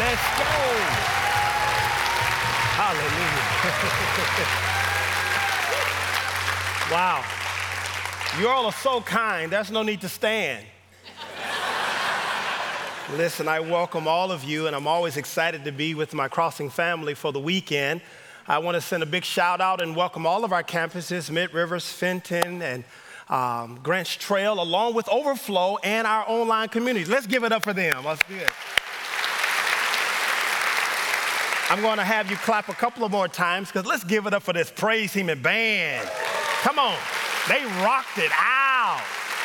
Let's go. Hallelujah. Wow. You all are so kind. There's no need to stand. Listen, I welcome all of you, and I'm always excited to be with my Crossing family for the weekend. I want to send a big shout out and welcome all of our campuses, Mid-Rivers, Fenton, and Grants Trail, along with Overflow and our online communities. Let's give it up for them. Let's do it. I'm going to have you clap a couple of more times because let's give it up for this praise team and band. Come on. They rocked it out.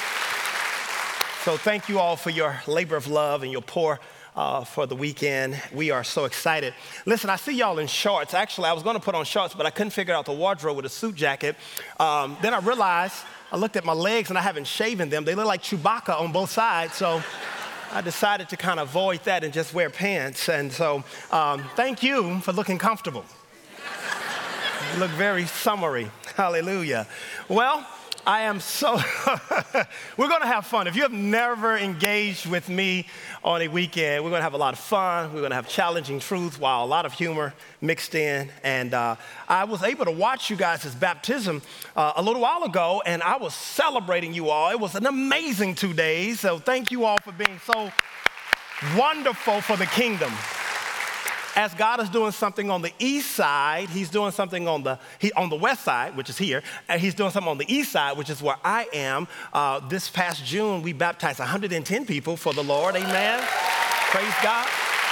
So thank you all for your labor of love and your pour for the weekend. We are so excited. Listen, I see y'all in shorts. Actually, I was going to put on shorts, but I couldn't figure out the wardrobe with a suit jacket. Then I realized, I looked at my legs and I haven't shaven them. They look like Chewbacca on both sides. So I decided to kind of avoid that and just wear pants. And so thank you for looking comfortable. You look very summery. Hallelujah. Well, I am so, we're going to have fun. If you have never engaged with me on a weekend, we're going to have a lot of fun. We're going to have challenging truths while a lot of humor mixed in. And I was able to watch you guys' baptism a little while ago, and I was celebrating you all. It was an amazing 2 days. So thank you all for being so wonderful for the kingdom. As God is doing something on the east side, he's doing something on the west side, which is here, and he's doing something on the east side, which is where I am. This past June, we baptized 110 people for the Lord, amen? Praise God.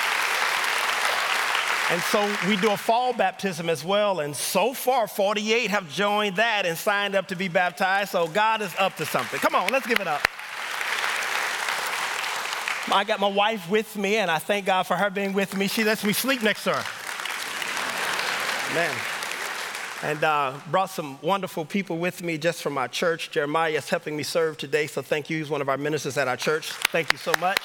And so we do a fall baptism as well, and so far, 48 have joined that and signed up to be baptized, so God is up to something. Come on, let's give it up. I got my wife with me, and I thank God for her being with me. She lets me sleep next to her. Man. And brought some wonderful people with me just from our church. Jeremiah is helping me serve today, so thank you. He's one of our ministers at our church. Thank you so much.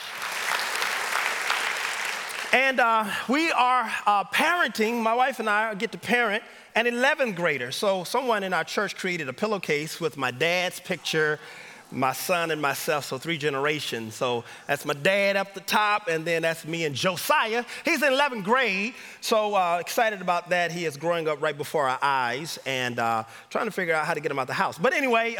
And we are parenting. My wife and I get to parent an 11th grader. So someone in our church created a pillowcase with my dad's picture, my son and myself, so 3 generations. So that's my dad up the top, and then that's me and Josiah. He's in 11th grade, so excited about that. He is growing up right before our eyes and trying to figure out how to get him out the house. But anyway,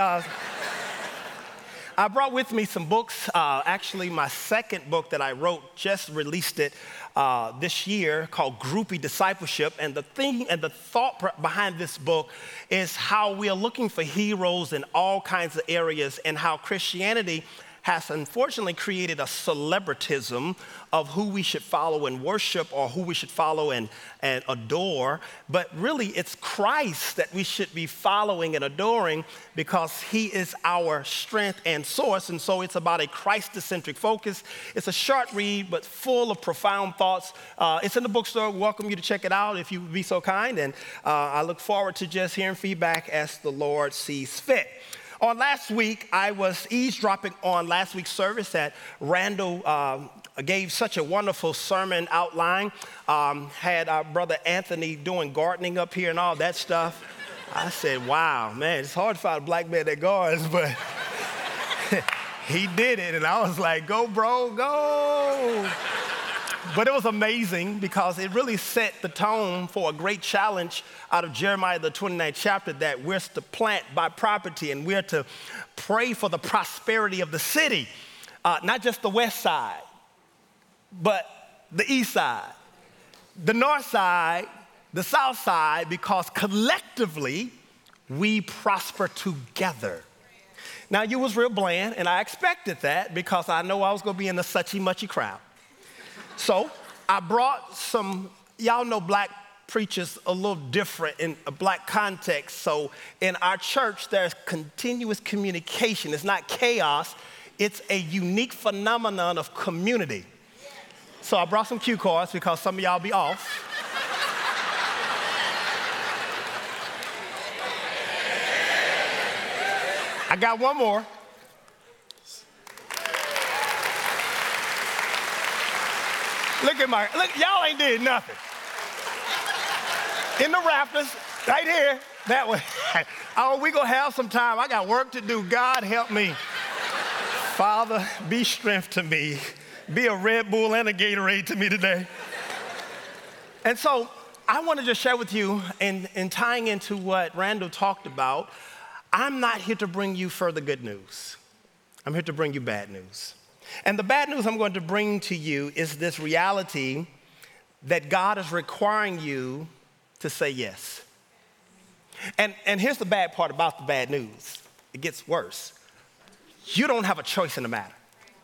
I brought with me some books. Actually, my second book that I wrote, just released it this year, called Groupie Discipleship. And the thing and the thought behind this book is how we are looking for heroes in all kinds of areas, and how Christianity has unfortunately created a celebritism of who we should follow and worship, or who we should follow and adore. But really, it's Christ that we should be following and adoring, because he is our strength and source. And so it's about a Christ-centric focus. It's a short read, but full of profound thoughts. It's in the bookstore. Welcome you to check it out if you would be so kind. And I look forward to just hearing feedback as the Lord sees fit. On last week, I was eavesdropping on last week's service that Randall gave such a wonderful sermon outline. Had our brother Anthony doing gardening up here and all that stuff. I said, wow, man, it's hard to find a black man that gardens, but he did it. And I was like, go, bro, go. But it was amazing because it really set the tone for a great challenge out of Jeremiah, the 29th chapter, that we're to plant, buy property, and we're to pray for the prosperity of the city. Not just the west side, but the east side, the north side, the south side, because collectively we prosper together. Now, you was real bland, and I expected that because I know I was going to be in the suchy-muchy crowd. So I brought some, y'all know black preachers a little different in a black context. So in our church, there's continuous communication. It's not chaos. It's a unique phenomenon of community. So I brought some cue cards because some of y'all be off. I got one more. Look, y'all ain't did nothing. In the rafters, right here, that way. Oh, we gonna have some time. I got work to do. God help me. Father, be strength to me Be a Red Bull and a Gatorade to me today. And so I want to just share with you, in tying into what Randall talked about, I'm not here to bring you further good news. I'm here to bring you bad news. And the bad news I'm going to bring to you is this reality that God is requiring you to say yes. And here's the bad part about the bad news. It gets worse. You don't have a choice in the matter.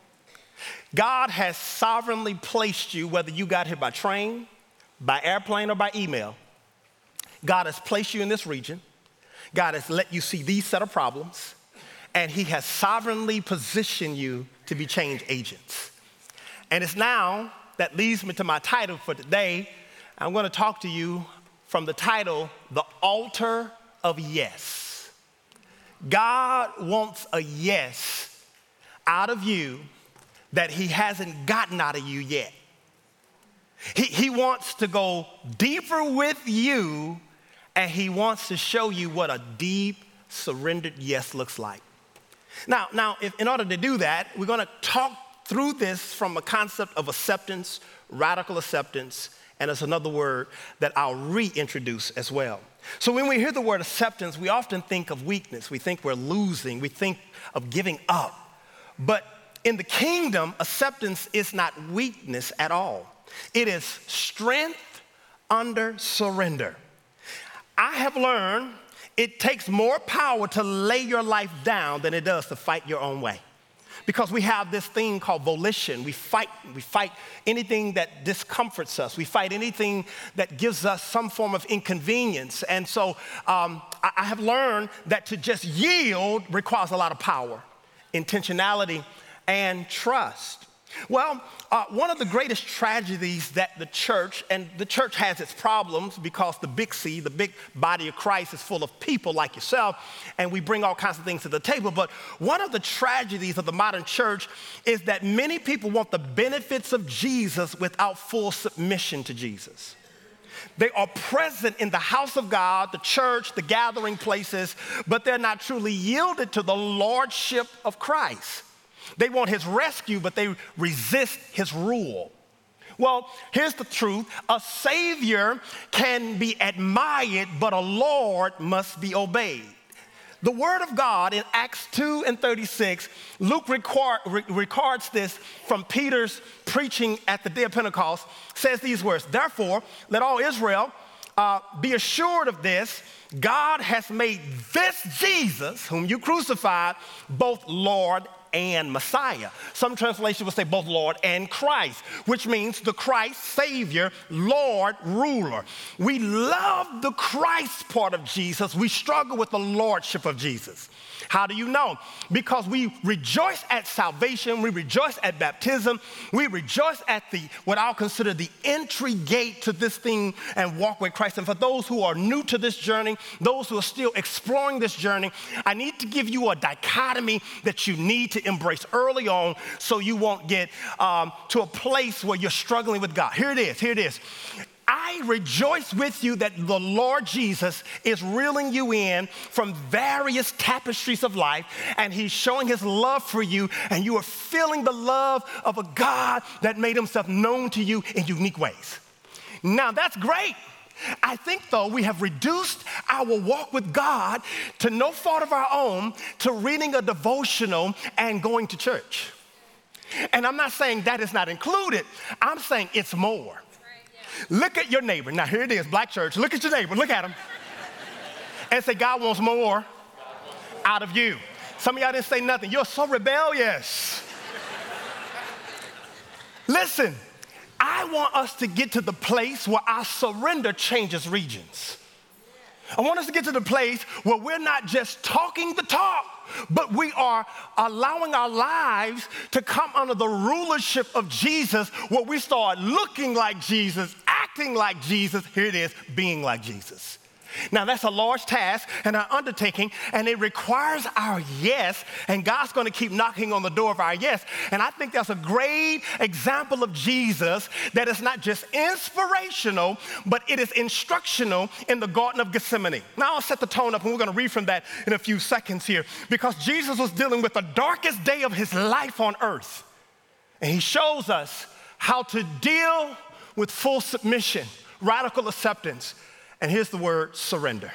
God has sovereignly placed you, whether you got here by train, by airplane, or by email. God has placed you in this region. God has let you see these set of problems, and he has sovereignly positioned you to be change agents. And it's now that leads me to my title for today. I'm going to talk to you from the title, The Altar of Yes. God wants a yes out of you that he hasn't gotten out of you yet. He wants to go deeper with you, and he wants to show you what a deep, surrendered yes looks like. Now, in order to do that, we're going to talk through this from a concept of acceptance, radical acceptance, and it's another word that I'll reintroduce as well. So when we hear the word acceptance, we often think of weakness. We think we're losing. We think of giving up. But in the kingdom, acceptance is not weakness at all. It is strength under surrender. I have learned it takes more power to lay your life down than it does to fight your own way. Because we have this thing called volition. We fight anything that discomforts us. We fight anything that gives us some form of inconvenience. And so I have learned that to just yield requires a lot of power, intentionality, and trust. Well, one of the greatest tragedies that the church has its problems because the big C, the big body of Christ, is full of people like yourself, and we bring all kinds of things to the table. But one of the tragedies of the modern church is that many people want the benefits of Jesus without full submission to Jesus. They are present in the house of God, the church, the gathering places, but they're not truly yielded to the lordship of Christ. They want his rescue, but they resist his rule. Well, here's the truth. A savior can be admired, but a Lord must be obeyed. The word of God in Acts 2:36, Luke records this from Peter's preaching at the day of Pentecost, says these words, "Therefore, let all Israel be assured of this, God has made this Jesus, whom you crucified, both Lord and Messiah." Some translations will say both Lord and Christ, which means the Christ, Savior, Lord, ruler. We love the Christ part of Jesus. We struggle with the lordship of Jesus. How do you know? Because we rejoice at salvation, we rejoice at baptism, we rejoice at what I'll consider the entry gate to this thing and walk with Christ. And for those who are new to this journey, those who are still exploring this journey, I need to give you a dichotomy that you need to embrace early on so you won't get to a place where you're struggling with God. Here it is. I rejoice with you that the Lord Jesus is reeling you in from various tapestries of life, and he's showing his love for you, and you are feeling the love of a God that made himself known to you in unique ways. Now, that's great. I think, though, we have reduced our walk with God to no fault of our own to reading a devotional and going to church. And I'm not saying that is not included. I'm saying it's more. Look at your neighbor. Now, here it is, Black church. Look at your neighbor. Look at him. And say, God wants more out of you. Some of y'all didn't say nothing. You're so rebellious. Listen, I want us to get to the place where our surrender changes regions. I want us to get to the place where we're not just talking the talk, but we are allowing our lives to come under the rulership of Jesus, where we start looking like Jesus, acting like Jesus. Here it is, being like Jesus. Now, that's a large task and an undertaking, and it requires our yes, and God's going to keep knocking on the door of our yes. And I think that's a great example of Jesus that is not just inspirational, but it is instructional in the Garden of Gethsemane. Now, I'll set the tone up, and we're going to read from that in a few seconds here, because Jesus was dealing with the darkest day of his life on earth. And he shows us how to deal with full submission, radical acceptance. And here's the word, surrender.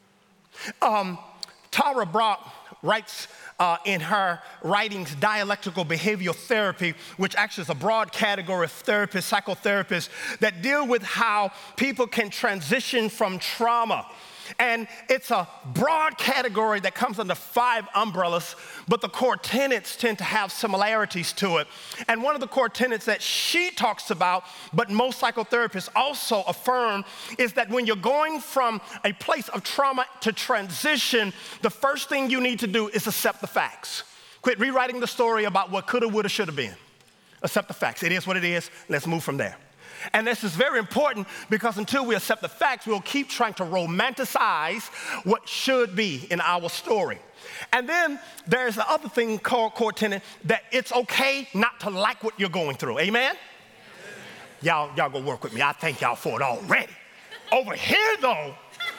Tara Brach writes in her writings, Dialectical Behavioral Therapy, which actually is a broad category of therapists, psychotherapists, that deal with how people can transition from trauma. And it's a broad category that comes under 5 umbrellas, but the core tenets tend to have similarities to it. And one of the core tenets that she talks about, but most psychotherapists also affirm, is that when you're going from a place of trauma to transition, the first thing you need to do is accept the facts. Quit rewriting the story about what coulda, woulda, shoulda been. Accept the facts. It is what it is. Let's move from there. And this is very important because until we accept the facts, we'll keep trying to romanticize what should be in our story. And then there's the other thing called core tenet, that it's okay not to like what you're going through. Amen? Y'all go work with me. I thank y'all for it already. Over here, though,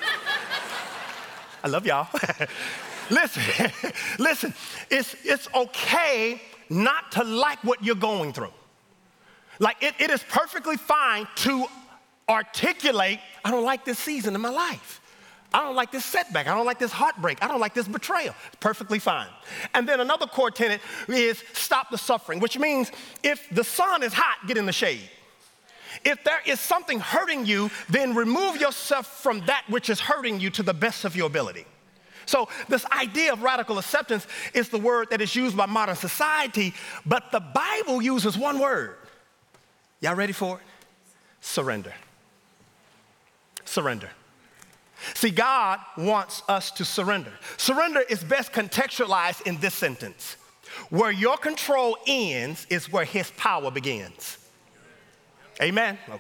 I love y'all. Listen, it's okay not to like what you're going through. Like it is perfectly fine to articulate, I don't like this season in my life. I don't like this setback. I don't like this heartbreak. I don't like this betrayal. It's perfectly fine. And then another core tenet is stop the suffering, which means if the sun is hot, get in the shade. If there is something hurting you, then remove yourself from that which is hurting you to the best of your ability. So this idea of radical acceptance is the word that is used by modern society, but the Bible uses one word. Y'all ready for it? Surrender. Surrender. See, God wants us to surrender. Surrender is best contextualized in this sentence. Where your control ends is where his power begins. Amen? Okay.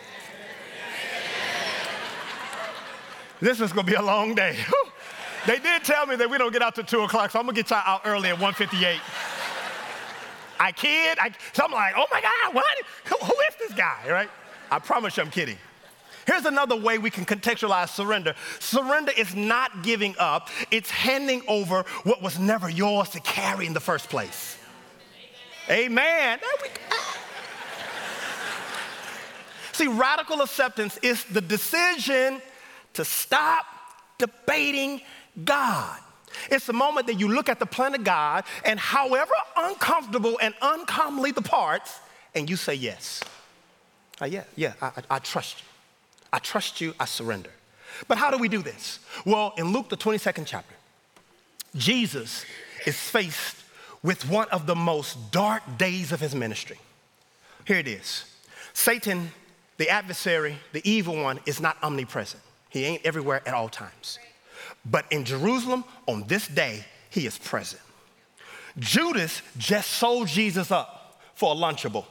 This is going to be a long day. They did tell me that we don't get out till 2 o'clock, so I'm going to get y'all out early at 1:58. I kid. So I'm like, oh my God, what? Who is this guy, right? I promise you I'm kidding. Here's another way we can contextualize surrender. Surrender is not giving up. It's handing over what was never yours to carry in the first place. Amen. See, radical acceptance is the decision to stop debating God. It's the moment that you look at the plan of God and however uncomfortable and uncomely the parts, and you say yes. I trust you. I trust you, I surrender. But how do we do this? Well, in Luke, the 22nd chapter, Jesus is faced with one of the most dark days of his ministry. Here it is. Satan, the adversary, the evil one, is not omnipresent. He ain't everywhere at all times. But in Jerusalem, on this day, he is present. Judas just sold Jesus up for a Lunchable.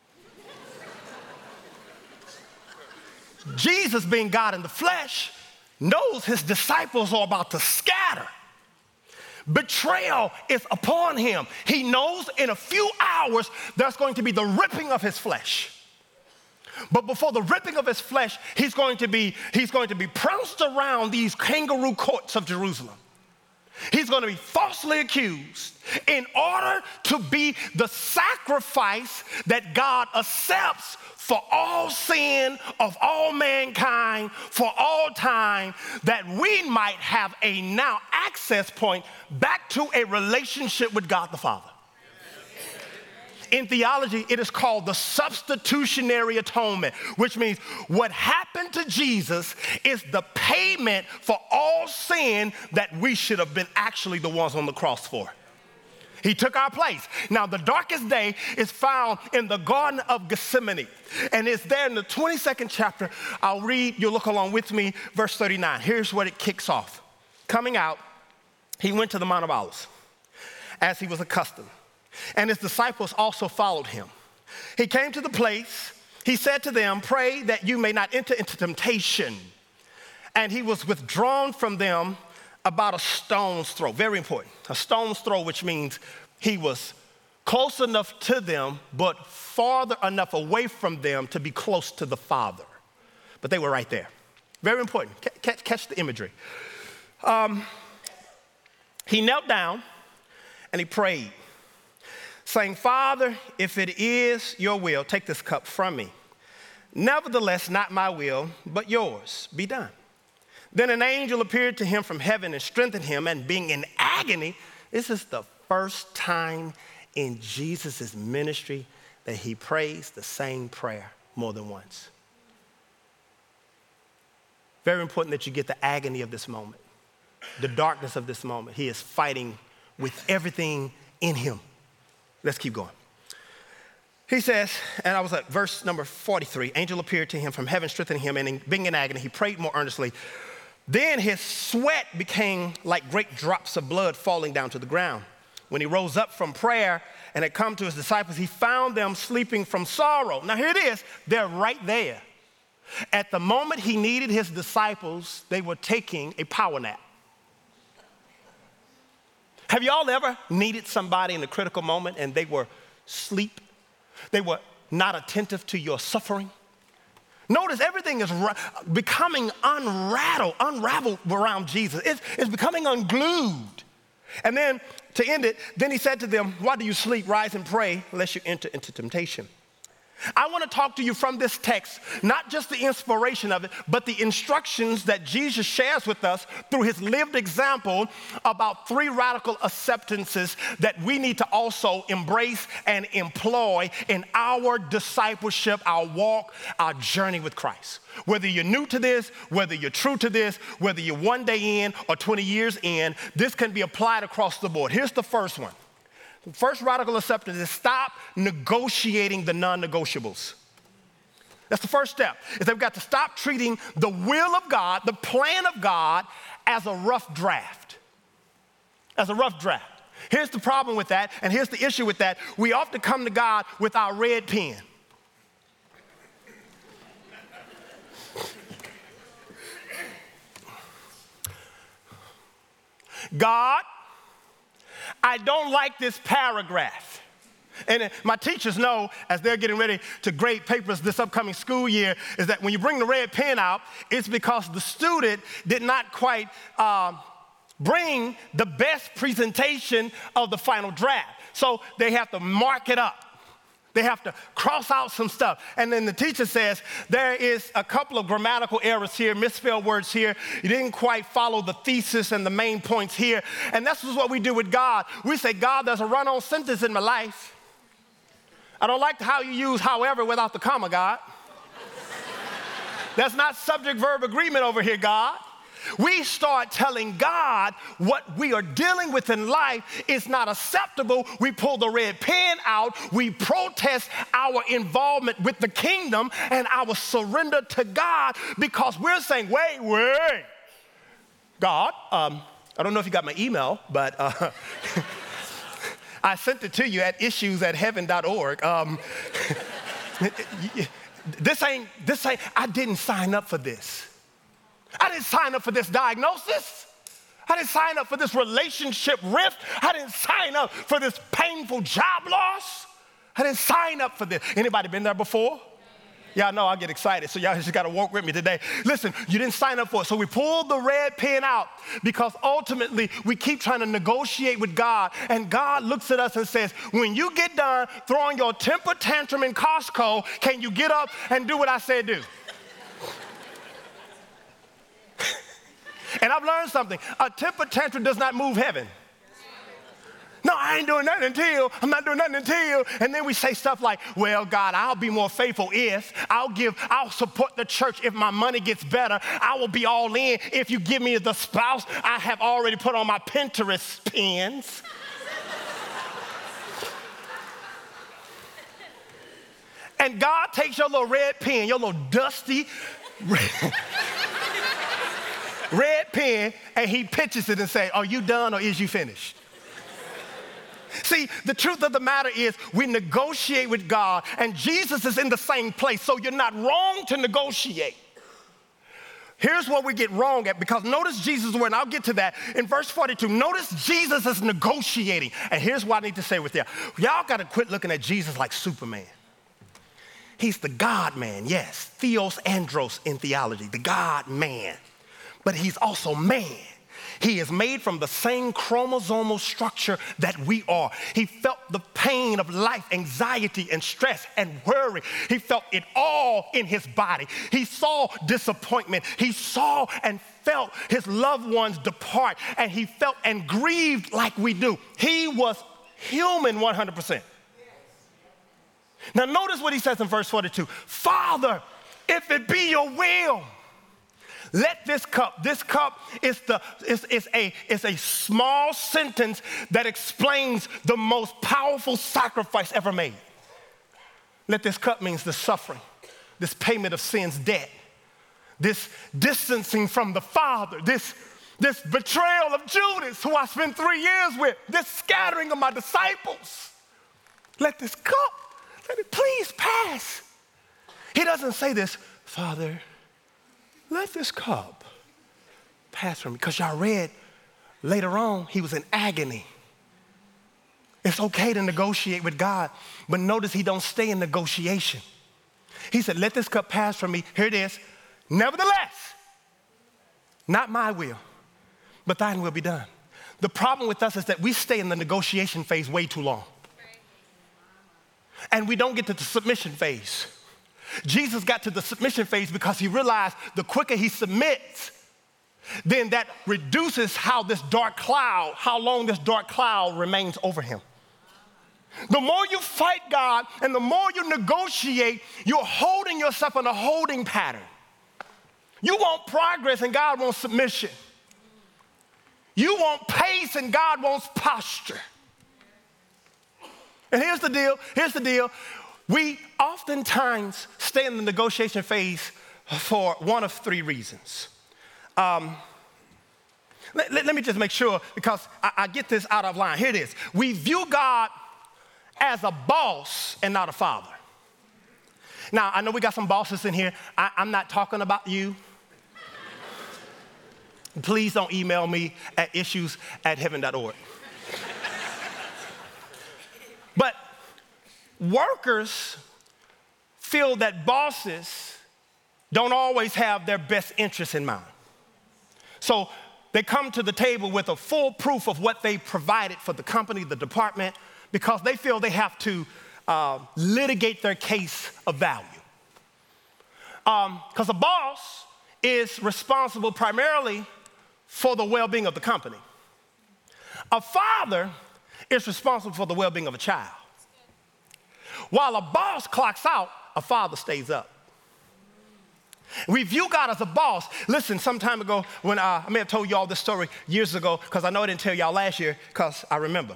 Jesus, being God in the flesh, knows his disciples are about to scatter. Betrayal is upon him. He knows in a few hours there's going to be the ripping of his flesh. But before the ripping of his flesh, he's going to be pounced around these kangaroo courts of Jerusalem. He's going to be falsely accused in order to be the sacrifice that God accepts for all sin of all mankind for all time, that we might have a now access point back to a relationship with God the Father. In theology, it is called the substitutionary atonement, which means what happened to Jesus is the payment for all sin that we should have been actually the ones on the cross for. He took our place. Now, the darkest day is found in the Garden of Gethsemane, and it's there in the 22nd chapter. I'll read, you'll look along with me, verse 39. Here's what it kicks off. Coming out, he went to the Mount of Olives, as he was accustomed. And his disciples also followed him. He came to the place, he said to them, pray that you may not enter into temptation. And he was withdrawn from them about a stone's throw. Very important. A stone's throw, which means he was close enough to them, but farther enough away from them to be close to the Father. But they were right there. Very important. Catch the imagery. He knelt down and he prayed, saying, Father, if it is your will, take this cup from me. Nevertheless, not my will, but yours be done. Then an angel appeared to him from heaven and strengthened him, and being in agony, this is the first time in Jesus' ministry that he prays the same prayer more than once. Very important that you get the agony of this moment, the darkness of this moment. He is fighting with everything in him. Let's keep going. He says, and I was at verse number 43, angel appeared to him from heaven, strengthening him, and being in agony, he prayed more earnestly. Then his sweat became like great drops of blood falling down to the ground. When he rose up from prayer and had come to his disciples, he found them sleeping from sorrow. Now here it is, they're right there. At the moment he needed his disciples, they were taking a power nap. Have y'all ever needed somebody in a critical moment and they were asleep? They were not attentive to your suffering? Notice everything is becoming unraveled around Jesus. It's becoming unglued. And then to end it, then he said to them, why do you sleep? Rise and pray, lest you enter into temptation. I want to talk to you from this text, not just the inspiration of it, but the instructions that Jesus shares with us through his lived example about 3 radical acceptances that we need to also embrace and employ in our discipleship, our walk, our journey with Christ. Whether you're new to this, whether you're true to this, whether you're 1 day in or 20 years in, this can be applied across the board. Here's the first one. The first radical acceptance is stop negotiating the non-negotiables. That's the first step, is that we've got to stop treating the will of God, the plan of God, as a rough draft. As a rough draft. Here's the problem with that, and here's the issue with that. We often come to God with our red pen. God, I don't like this paragraph. And my teachers know, as they're getting ready to grade papers this upcoming school year, is that when you bring the red pen out, it's because the student did not quite bring the best presentation of the final draft. So they have to mark it up. They have to cross out some stuff. And then the teacher says, there is a couple of grammatical errors here, misspelled words here. You didn't quite follow the thesis and the main points here. And that's what we do with God. We say, God, there's a run-on sentence in my life. I don't like how you use however without the comma, God. That's not subject-verb agreement over here, God. We start telling God what we are dealing with in life is not acceptable. We pull the red pen out. We protest our involvement with the kingdom and our surrender to God because we're saying, wait, God, I don't know if you got my email, but I sent it to you at issues@heaven.org. I didn't sign up for this. I didn't sign up for this diagnosis. I didn't sign up for this relationship rift. I didn't sign up for this painful job loss. I didn't sign up for this. Anybody been there before? Y'all know I get excited, so y'all just got to walk with me today. Listen, you didn't sign up for it. So we pulled the red pen out because ultimately we keep trying to negotiate with God. And God looks at us and says, when you get done throwing your temper tantrum in Costco, can you get up and do what I said do? And I've learned something. A temper tantrum does not move heaven. No, I ain't doing nothing until, I'm not doing nothing until. And then we say stuff like, well, God, I'll be more faithful if, I'll support the church if my money gets better. I will be all in if you give me the spouse I have already put on my Pinterest pins. And God takes your little red pen, your little dusty red pen, and he pitches it and say, are you done or is you finished? See, the truth of the matter is we negotiate with God, and Jesus is in the same place, so you're not wrong to negotiate. Here's what we get wrong at, because notice Jesus' word, and I'll get to that. In verse 42, notice Jesus is negotiating. And here's what I need to say with you. Y'all got to quit looking at Jesus like Superman. He's the God-man, yes, theos andros in theology, the God-man. But he's also man. He is made from the same chromosomal structure that we are. He felt the pain of life, anxiety and stress and worry. He felt it all in his body. He saw disappointment. He saw and felt his loved ones depart, and he felt and grieved like we do. He was human 100%. Now notice what he says in verse 42. Father, if it be your will, let this cup is a small sentence that explains the most powerful sacrifice ever made. Let this cup means the suffering, this payment of sin's debt, this distancing from the Father, this betrayal of Judas, who I spent 3 years with, this scattering of my disciples. Let this cup, let it please pass. He doesn't say this, Father, let this cup pass from me. Because y'all read later on, he was in agony. It's okay to negotiate with God, but notice he don't stay in negotiation. He said, let this cup pass from me. Here it is. Nevertheless, not my will, but thine will be done. The problem with us is that we stay in the negotiation phase way too long. And we don't get to the submission phase. Jesus got to the submission phase because he realized the quicker he submits, then that reduces how long this dark cloud remains over him. The more you fight God and the more you negotiate, you're holding yourself in a holding pattern. You want progress and God wants submission. You want pace and God wants posture. And here's the deal. We oftentimes stay in the negotiation phase for one of three reasons. Let me just make sure, because I get this out of line. Here it is. We view God as a boss and not a father. Now, I know we got some bosses in here. I'm not talking about you. Please don't email me at issues@heaven.org. But workers feel that bosses don't always have their best interests in mind. So they come to the table with a full proof of what they provided for the company, the department, because they feel they have to litigate their case of value. Because a boss is responsible primarily for the well-being of the company. A father is responsible for the well-being of a child. While a boss clocks out, a father stays up. We view God as a boss. Listen, some time ago, when I may have told you all this story years ago, because I know I didn't tell y'all last year, because I remember.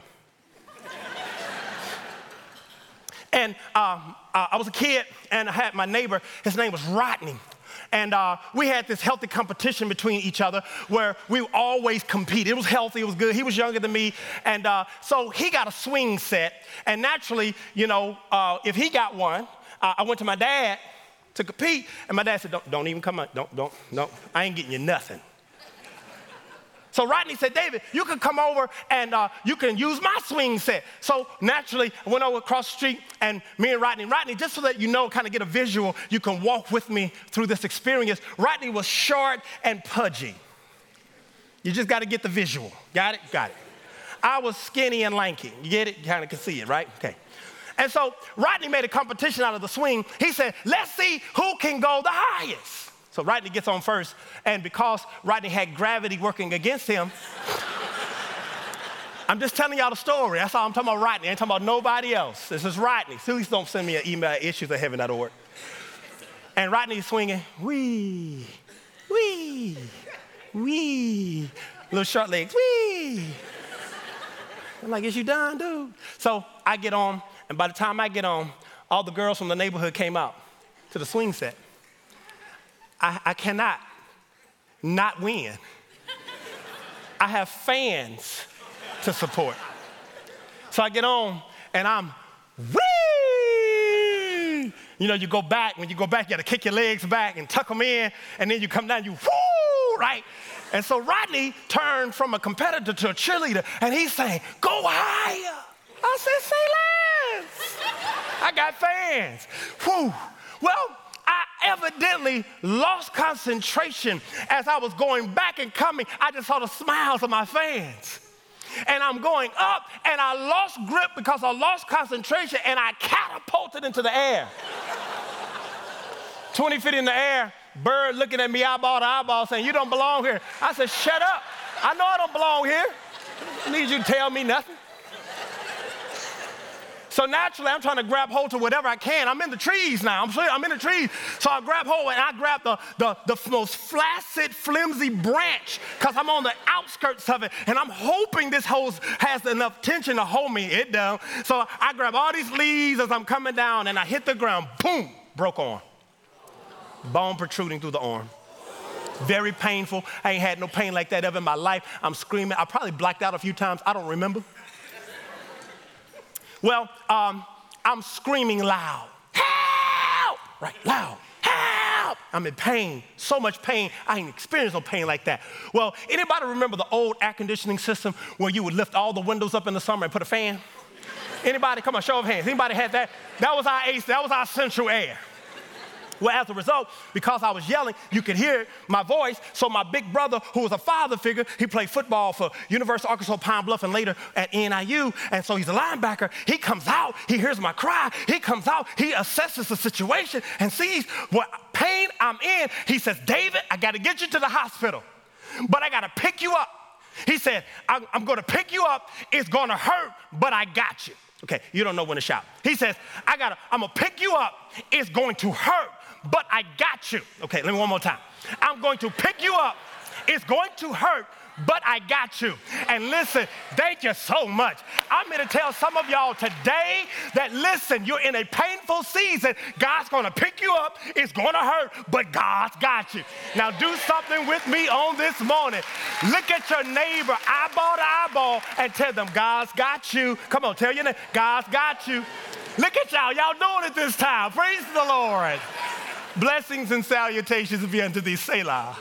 And I was a kid, and I had my neighbor. His name was Rodney. And we had this healthy competition between each other where we always competed. It was healthy, it was good. He was younger than me. And so he got a swing set. And naturally, if he got one, I went to my dad to compete. And my dad said, don't even come up. Don't, I ain't getting you nothing. So Rodney said, David, you can come over and you can use my swing set. So naturally, I went over across the street, and me and Rodney, just so that you know, kind of get a visual, you can walk with me through this experience. Rodney was short and pudgy. You just got to get the visual. Got it? Got it. I was skinny and lanky. You get it? You kind of can see it, right? Okay. And so Rodney made a competition out of the swing. He said, let's see who can go the highest. So Rodney gets on first, and because Rodney had gravity working against him, I'm just telling y'all the story. That's all I'm talking about Rodney. I ain't talking about nobody else. This is Rodney. Please don't send me an email at issues@heaven.org. And Rodney is swinging, wee, wee, wee, little short legs, wee. I'm like, is you done, dude? So I get on, and by the time I get on, all the girls from the neighborhood came out to the swing set. I cannot not win. I have fans to support. So I get on and I'm, whee! You go back. When you go back, you gotta kick your legs back and tuck them in, and then you come down, you whoo, right? And so Rodney turned from a competitor to a cheerleader, and he's saying, go higher. I said, say less. I got fans. Whew. Well, I evidently lost concentration as I was going back and coming. I just saw the smiles of my fans. And I'm going up, and I lost grip because I lost concentration, and I catapulted into the air. 20 feet in the air, bird looking at me eyeball to eyeball saying, you don't belong here. I said, shut up. I know I don't belong here. I need you to tell me nothing. So naturally, I'm trying to grab hold to whatever I can. I'm in the trees now. I'm in the trees. So I grab hold, and I grab the most flaccid, flimsy branch because I'm on the outskirts of it, and I'm hoping this hose has enough tension to hold me. It don't. So I grab all these leaves as I'm coming down, and I hit the ground. Boom, broke arm. Bone protruding through the arm. Very painful. I ain't had no pain like that ever in my life. I'm screaming. I probably blacked out a few times. I don't remember. Well, I'm screaming loud. Help! Right, loud. Help! I'm in pain, so much pain. I ain't experienced no pain like that. Well, anybody remember the old air conditioning system where you would lift all the windows up in the summer and put a fan? Anybody? Come on, show of hands. Anybody had that? That was our AC. That was our central air. Well, as a result, because I was yelling, you could hear my voice. So my big brother, who was a father figure, he played football for University of Arkansas Pine Bluff and later at NIU. And so he's a linebacker. He comes out. He hears my cry. He comes out. He assesses the situation and sees what pain I'm in. He says, David, I got to get you to the hospital, but I got to pick you up. He said, I'm going to pick you up. It's going to hurt, but I got you. Okay, you don't know when to shout. He says, I'm going to pick you up. It's going to hurt, but I got you. Okay, let me one more time. I'm going to pick you up. It's going to hurt, but I got you. And listen, thank you so much. I'm here to tell some of y'all today that, listen, you're in a painful season. God's going to pick you up. It's going to hurt, but God's got you. Now do something with me on this morning. Look at your neighbor eyeball to eyeball and tell them, God's got you. Come on, tell your neighbor, God's got you. Look at y'all. Y'all doing it this time. Praise the Lord. Blessings and salutations be unto thee, Selah.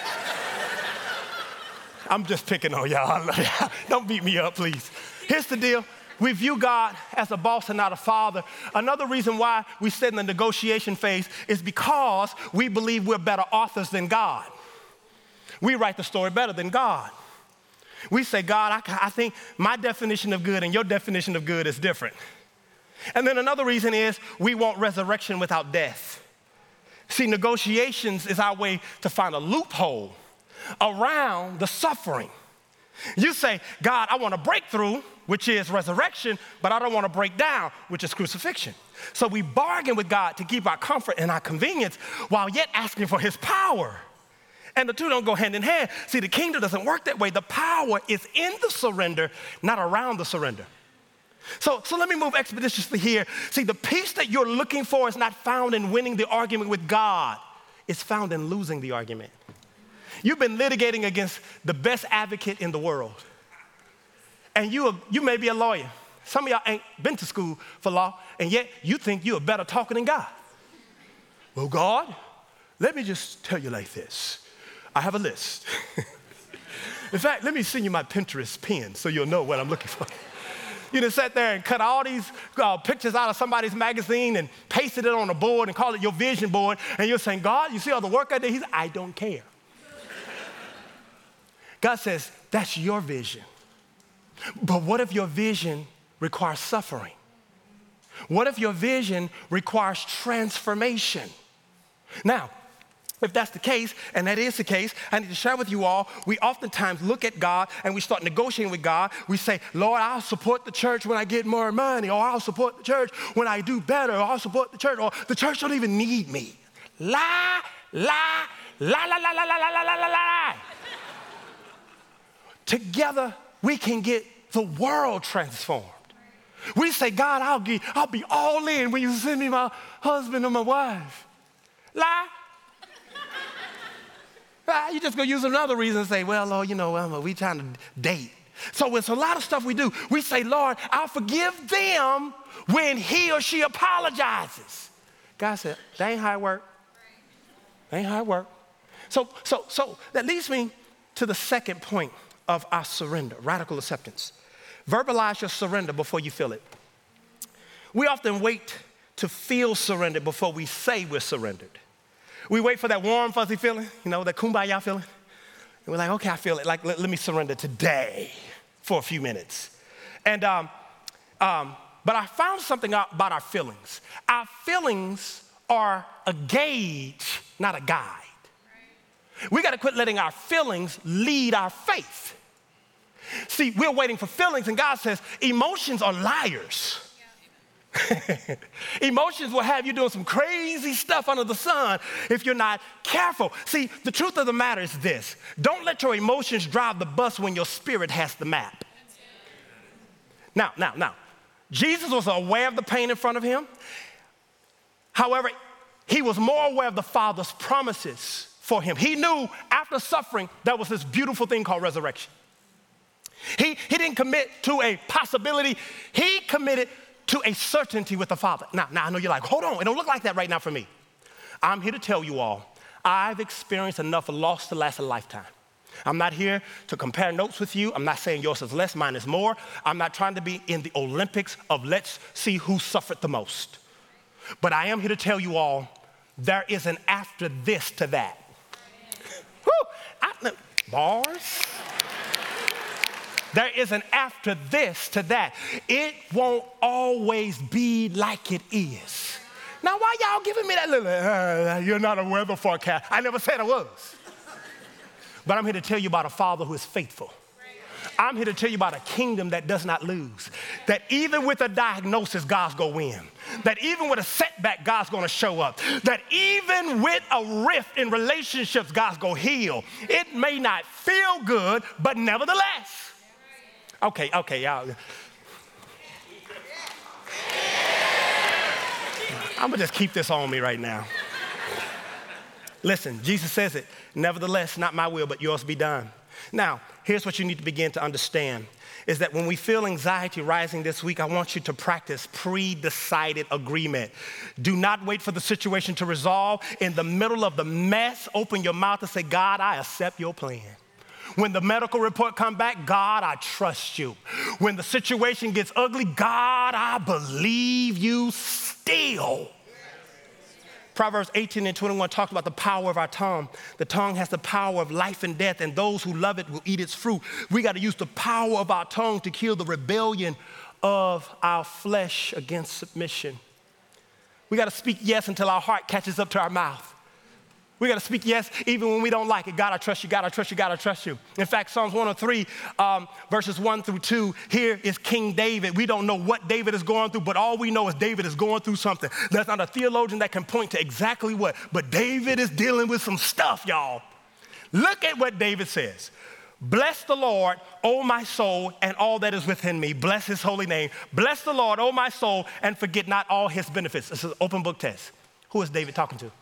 I'm just picking on y'all. I love y'all. Don't beat me up, please. Here's the deal. We view God as a boss and not a father. Another reason why we sit in the negotiation phase is because we believe we're better authors than God. We write the story better than God. We say, God, I think my definition of good and your definition of good is different. And then another reason is we want resurrection without death. See, negotiations is our way to find a loophole around the suffering. You say, God, I want a breakthrough, which is resurrection, but I don't want to break down, which is crucifixion. So we bargain with God to keep our comfort and our convenience while yet asking for his power. And the two don't go hand in hand. See, the kingdom doesn't work that way. The power is in the surrender, not around the surrender. So let me move expeditiously here. See, the peace that you're looking for is not found in winning the argument with God. It's found in losing the argument. You've been litigating against the best advocate in the world. And you may be a lawyer. Some of y'all ain't been to school for law, and yet you think you're a better talker than God. Well, God, let me just tell you like this. I have a list. In fact, let me send you my Pinterest pin so you'll know what I'm looking for. You just sat there and cut all these pictures out of somebody's magazine and pasted it on a board and called it your vision board. And you're saying, God, you see all the work I did? He's like, I don't care. God says, that's your vision. But what if your vision requires suffering? What if your vision requires transformation? Now, if that's the case, and that is the case, I need to share with you all, we oftentimes look at God and we start negotiating with God. We say, Lord, I'll support the church when I get more money, or I'll support the church when I do better, or I'll support the church, or the church don't even need me. Lie, lie, lie, lie, lie, lie, lie, lie, lie, lie, lie. Together, we can get the world transformed. We say, God, I'll be all in when you send me my husband or my wife. Lie. You just go use another reason and say, well, Lord, we trying to date. So it's a lot of stuff we do. We say, Lord, I'll forgive them when he or she apologizes. God said, that ain't how it work. That ain't how it work. So that leads me to the second point of our surrender, radical acceptance. Verbalize your surrender before you feel it. We often wait to feel surrendered before we say we're surrendered. We wait for that warm, fuzzy feeling, that kumbaya feeling. And we're like, okay, I feel it. Like, let me surrender today for a few minutes. And, but I found something out about our feelings. Our feelings are a gauge, not a guide. We got to quit letting our feelings lead our faith. See, we're waiting for feelings, and God says emotions are liars. Emotions will have you doing some crazy stuff under the sun if you're not careful. See, the truth of the matter is this. Don't let your emotions drive the bus when your spirit has the map. Now, Jesus was aware of the pain in front of him. However, he was more aware of the Father's promises for him. He knew after suffering, there was this beautiful thing called resurrection. He didn't commit to a possibility. He committed to a certainty with the Father. Now, I know you're like, hold on, it don't look like that right now for me. I'm here to tell you all, I've experienced enough loss to last a lifetime. I'm not here to compare notes with you. I'm not saying yours is less, mine is more. I'm not trying to be in the Olympics of let's see who suffered the most. But I am here to tell you all, there is an after this to that. Woo! Bars. There is an after this to that. It won't always be like it is. Now, why y'all giving me that little, you're not a weather forecast? I never said I was. But I'm here to tell you about a Father who is faithful. I'm here to tell you about a kingdom that does not lose. That even with a diagnosis, God's gonna win. That even with a setback, God's gonna show up. That even with a rift in relationships, God's gonna heal. It may not feel good, but nevertheless. Okay, y'all. I'm gonna just keep this on me right now. Listen, Jesus says it, nevertheless, not my will, but yours be done. Now, here's what you need to begin to understand, is that when we feel anxiety rising this week, I want you to practice pre-decided agreement. Do not wait for the situation to resolve. In the middle of the mess, open your mouth and say, God, I accept your plan. When the medical report comes back, God, I trust you. When the situation gets ugly, God, I believe you still. Proverbs 18 and 21 talks about the power of our tongue. The tongue has the power of life and death, and those who love it will eat its fruit. We got to use the power of our tongue to kill the rebellion of our flesh against submission. We got to speak yes until our heart catches up to our mouth. We got to speak yes even when we don't like it. God, I trust you. God, I trust you. God, I trust you. In fact, Psalms 103, verses 1 through 2, here is King David. We don't know what David is going through, but all we know is David is going through something. There's not a theologian that can point to exactly what, but David is dealing with some stuff, y'all. Look at what David says. Bless the Lord, O my soul, and all that is within me. Bless his holy name. Bless the Lord, O my soul, and forget not all his benefits. This is an open book test. Who is David talking to?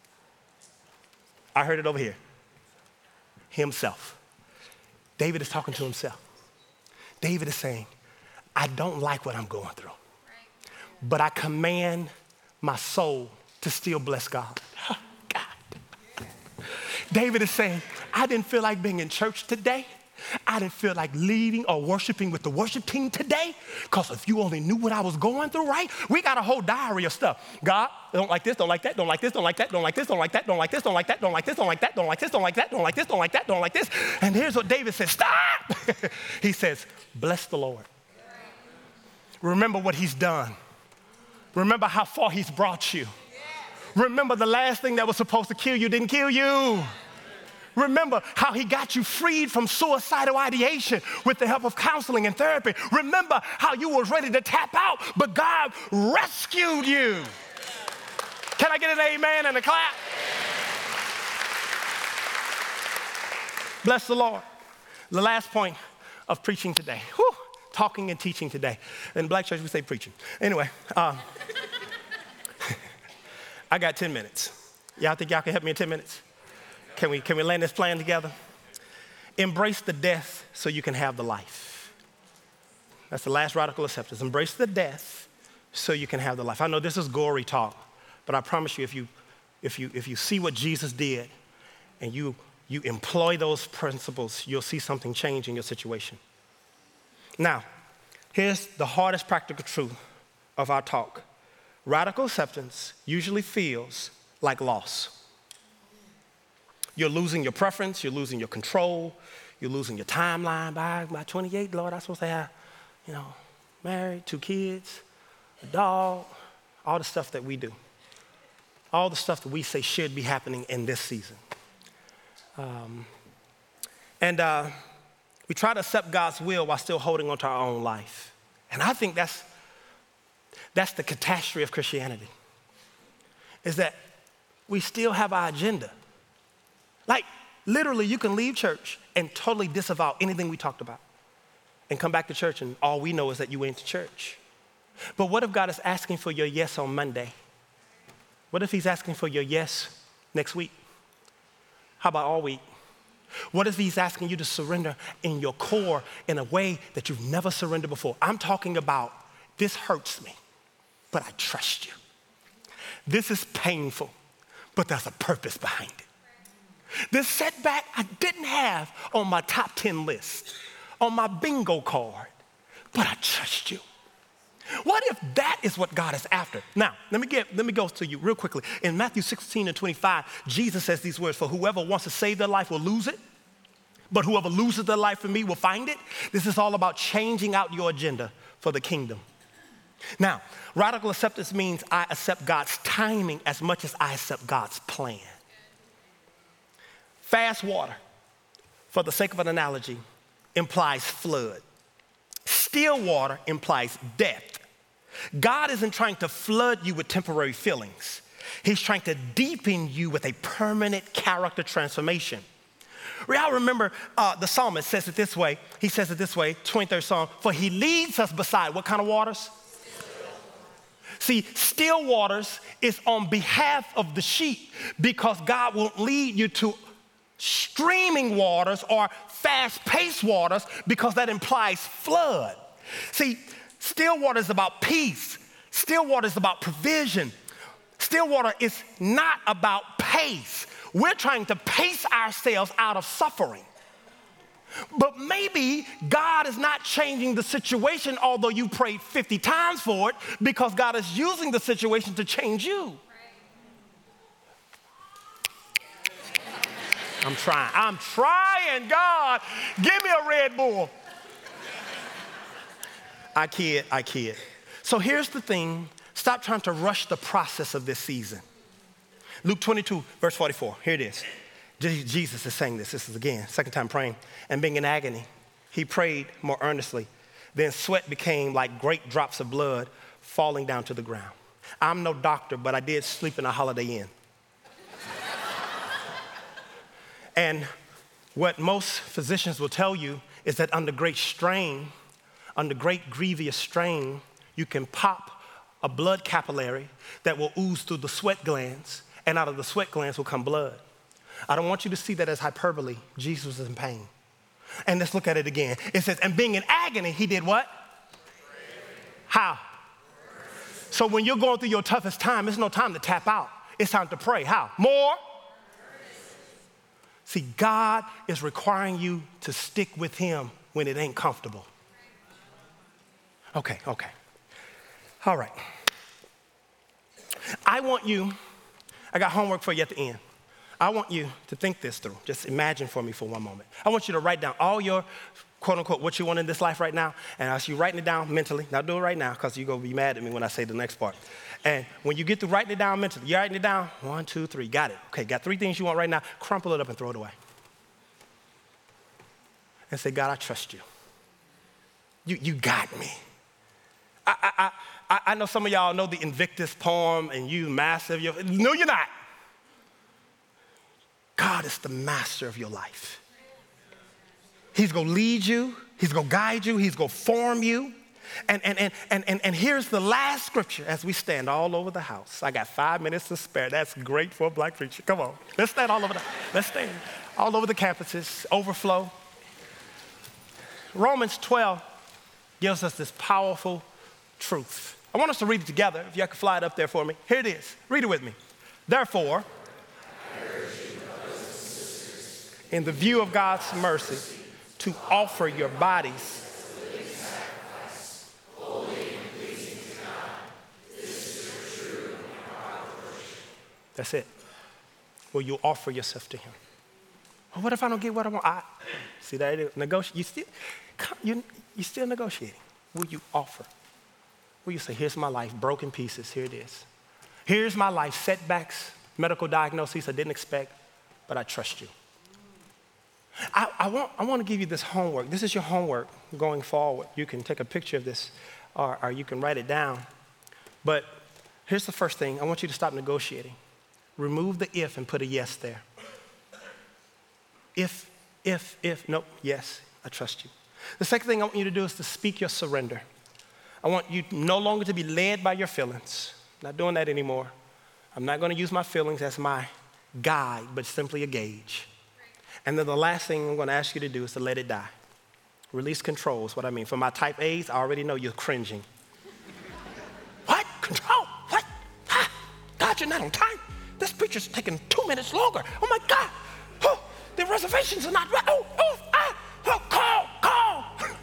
I heard it over here. Himself. David is talking to himself. David is saying, I don't like what I'm going through, but I command my soul to still bless God. God. David is saying, I didn't feel like being in church today. I didn't feel like leading or worshiping with the worship team today, because if you only knew what I was going through, right? We got a whole diary of stuff. God, don't like this, don't like that, don't like this, don't like that, don't like this, don't like that, don't like this, don't like that, don't like this, don't like that, don't like this, don't like that, don't like this, don't like that, don't like this. And here's what David says, stop. He says, bless the Lord. Remember what he's done. Remember how far he's brought you. Remember the last thing that was supposed to kill you didn't kill you. Remember how he got you freed from suicidal ideation with the help of counseling and therapy. Remember how you was ready to tap out, but God rescued you. Can I get an amen and a clap? Bless the Lord. The last point of preaching today. Whew, talking and teaching today. In Black church, we say preaching. Anyway, I got 10 minutes. Y'all think y'all can help me in 10 minutes? Can we land this plan together? Embrace the death so you can have the life. That's the last radical acceptance. Embrace the death so you can have the life. I know this is gory talk, but I promise you, if you see what Jesus did and you employ those principles, you'll see something change in your situation. Now, here's the hardest practical truth of our talk. Radical acceptance usually feels like loss. You're losing your preference. You're losing your control. You're losing your timeline. By 28, Lord, I'm supposed to have, married, 2 kids, a dog, all the stuff that we do. All the stuff that we say should be happening in this season. We try to accept God's will while still holding on to our own life. And I think that's the catastrophe of Christianity, is that we still have our agenda. Like, literally, you can leave church and totally disavow anything we talked about and come back to church, and all we know is that you went to church. But what if God is asking for your yes on Monday? What if he's asking for your yes next week? How about all week? What if he's asking you to surrender in your core in a way that you've never surrendered before? I'm talking about, this hurts me, but I trust you. This is painful, but there's a purpose behind it. This setback I didn't have on my top 10 list, on my bingo card, but I trust you. What if that is what God is after? Now, let me go to you real quickly. In Matthew 16:25, Jesus says these words, "For whoever wants to save their life will lose it, but whoever loses their life for me will find it." This is all about changing out your agenda for the kingdom. Now, radical acceptance means I accept God's timing as much as I accept God's plan. Fast water, for the sake of an analogy, implies flood. Still water implies death. God isn't trying to flood you with temporary feelings. He's trying to deepen you with a permanent character transformation. I remember the psalmist says it this way. He says it this way, 23rd Psalm, "For he leads us beside" what kind of waters? See, still waters is on behalf of the sheep, because God won't lead you to streaming waters or fast-paced waters, because that implies flood. See, still water is about peace. Still water is about provision. Still water is not about pace. We're trying to pace ourselves out of suffering. But maybe God is not changing the situation, although you prayed 50 times for it, because God is using the situation to change you. I'm trying, God. Give me a Red Bull. I kid. So here's the thing. Stop trying to rush the process of this season. Luke 22, verse 44. Here it is. Jesus is saying this. This is again, second time praying. "And being in agony, he prayed more earnestly. Then sweat became like great drops of blood falling down to the ground." I'm no doctor, but I did sleep in a Holiday Inn. And what most physicians will tell you is that under great strain, under great grievous strain, you can pop a blood capillary that will ooze through the sweat glands, and out of the sweat glands will come blood. I don't want you to see that as hyperbole. Jesus was in pain. And let's look at it again. It says, "And being in agony, he did what?" How? So when you're going through your toughest time, it's no time to tap out. It's time to pray. How? More. See, God is requiring you to stick with him when it ain't comfortable. Okay. All right. I got homework for you at the end. I want you to think this through. Just imagine for me for one moment. I want you to write down all your, quote unquote, what you want in this life right now, and I see you writing it down mentally. Now do it right now, because you're going to be mad at me when I say the next part. And when you get to writing it down mentally, you're writing it down, 1, 2, 3, got it. Okay, got 3 things you want right now, crumple it up and throw it away. And say, "God, I trust you. You got me." I know some of y'all know the Invictus poem, and you massive. No, you're not. God is the master of your life. He's going to lead you. He's going to guide you. He's going to form you. And here's the last scripture as we stand all over the house. I got 5 minutes to spare. That's great for a black preacher. Come on. Let's stand all over the campuses, overflow. Romans 12 gives us this powerful truth. I want us to read it together. If y'all could fly it up there for me. Here it is. Read it with me. "Therefore, in the view of God's mercy, to offer your bodies That's it. Will you offer yourself to him? Well, what if I don't get what I want? See that? You're still negotiating. Will you offer? Will you say, here's my life, broken pieces, here it is. Here's my life, setbacks, medical diagnoses I didn't expect, but I trust you. I want to give you this homework. This is your homework going forward. You can take a picture of this or you can write it down. But here's the first thing. I want you to stop negotiating. Remove the if and put a yes there. If, nope, yes, I trust you. The second thing I want you to do is to speak your surrender. I want you no longer to be led by your feelings. Not doing that anymore. I'm not going to use my feelings as my guide, but simply a gauge. And then the last thing I'm going to ask you to do is to let it die. Release control is what I mean. For my type A's, I already know you're cringing. What? Control? What? Ah, God, you're not on time. This preacher's taking 2 minutes longer. Oh my God. Oh, the reservations are not right. Call.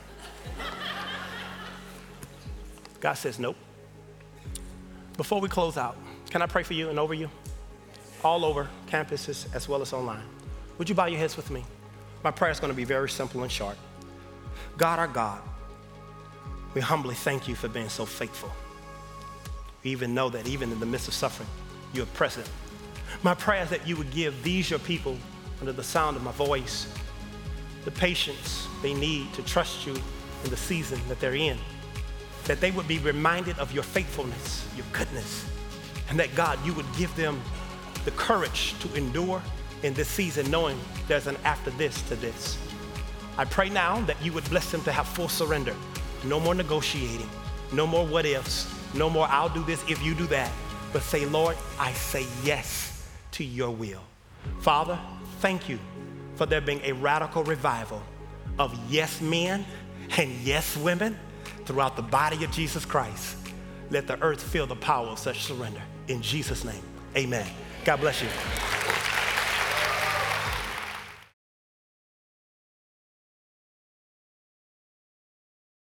God says nope. Before we close out, can I pray for you and over you? All over campuses as well as online. Would you bow your heads with me? My prayer is going to be very simple and short. God, our God, we humbly thank you for being so faithful. We even know that even in the midst of suffering, you're present. My prayer is that you would give these your people under the sound of my voice the patience they need to trust you in the season that they're in. That they would be reminded of your faithfulness, your goodness, and that God, you would give them the courage to endure in this season, knowing there's an after this to this. I pray now that you would bless them to have full surrender. No more negotiating, no more what ifs, no more I'll do this if you do that, but say, Lord, I say yes to your will. Father, thank you for there being a radical revival of yes men and yes women throughout the body of Jesus Christ. Let the earth feel the power of such surrender. In Jesus' name, amen. God bless you.